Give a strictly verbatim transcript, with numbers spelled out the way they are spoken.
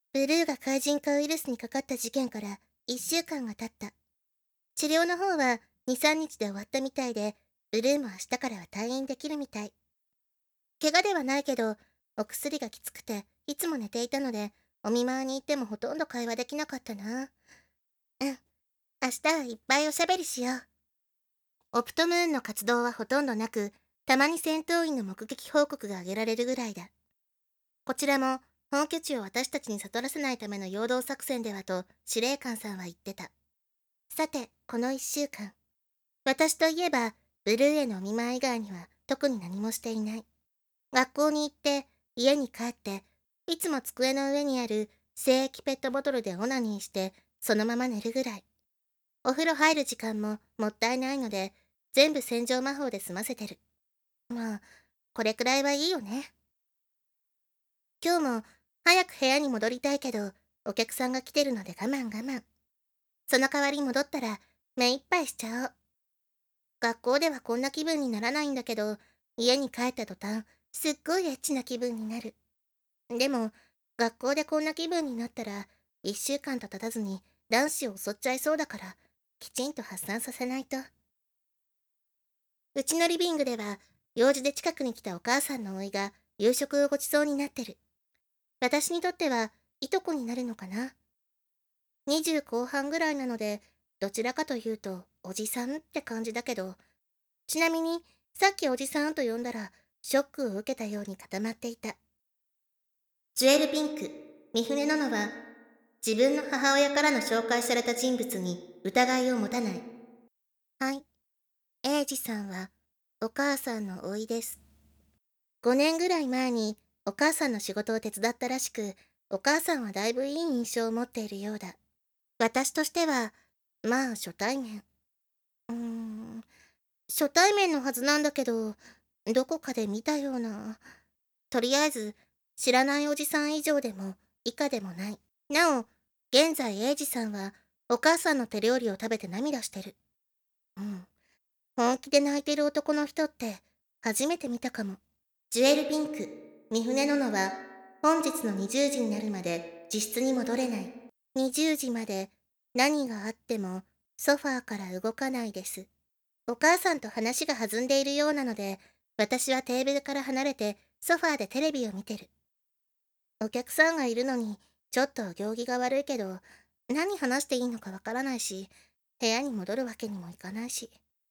ブルーが怪人化ウイルスにかかった事件からいっしゅうかんが経った。治療の方はに、さんにちで終わったみたいで、ブルーも明日からは退院できるみたい。怪我ではないけど、お薬がきつくていつも寝ていたので、お見舞いに行ってもほとんど会話できなかったな。うん、明日はいっぱいおしゃべりしよう。オプトムーンの活動はほとんどなく、たまに戦闘員の目撃報告が挙げられるぐらいだ。こちらも本拠地を私たちに悟らせないための陽動作戦ではと司令官さんは言ってた。さて、このいっしゅうかん。私といえば、ブルーへのお見舞い以外には特に何もしていない。学校に行って、家に帰って、いつも机の上にある精液ペットボトルでオナニーして、そのまま寝るぐらい。お風呂入る時間ももったいないので、全部洗浄魔法で済ませてる。まあ、これくらいはいいよね。今日も早く部屋に戻りたいけど、お客さんが来てるので我慢我慢。その代わり戻ったら目いっぱいしちゃおう。学校ではこんな気分にならないんだけど、家に帰った途端、すっごいエッチな気分になる。でも、学校でこんな気分になったら、一週間と経たずに男子を襲っちゃいそうだから、きちんと発散させないと。うちのリビングでは、用事で近くに来たお母さんの甥いが夕食をごちそうになってる。私にとっては、いとこになるのかな。にじゅう後半ぐらいなので、どちらかというと、おじさんって感じだけど、ちなみに、さっきおじさんと呼んだら、ショックを受けたように固まっていた。ジュエルピンク、三船ののは、自分の母親からの紹介された人物に疑いを持たない。はい、英二さんは、お母さんの甥いです。ごねんぐらい前に、お母さんの仕事を手伝ったらしく、お母さんはだいぶいい印象を持っているようだ。私としては、まあ初対面。うーん、初対面のはずなんだけど、どこかで見たような。とりあえず、知らないおじさん以上でも以下でもない。なお、現在英二さんは、お母さんの手料理を食べて涙してる。うん。本気で泣いてる男の人って、初めて見たかも。ジュエルピンク、三船ののは、本日のにじゅうじになるまで自室に戻れない。にじゅうじまで何があってもソファーから動かないです。お母さんと話が弾んでいるようなので、私はテーブルから離れてソファーでテレビを見てる。お客さんがいるのに、ちょっとお行儀が悪いけど、何話していいのかわからないし、部屋に戻るわけにもいかないし。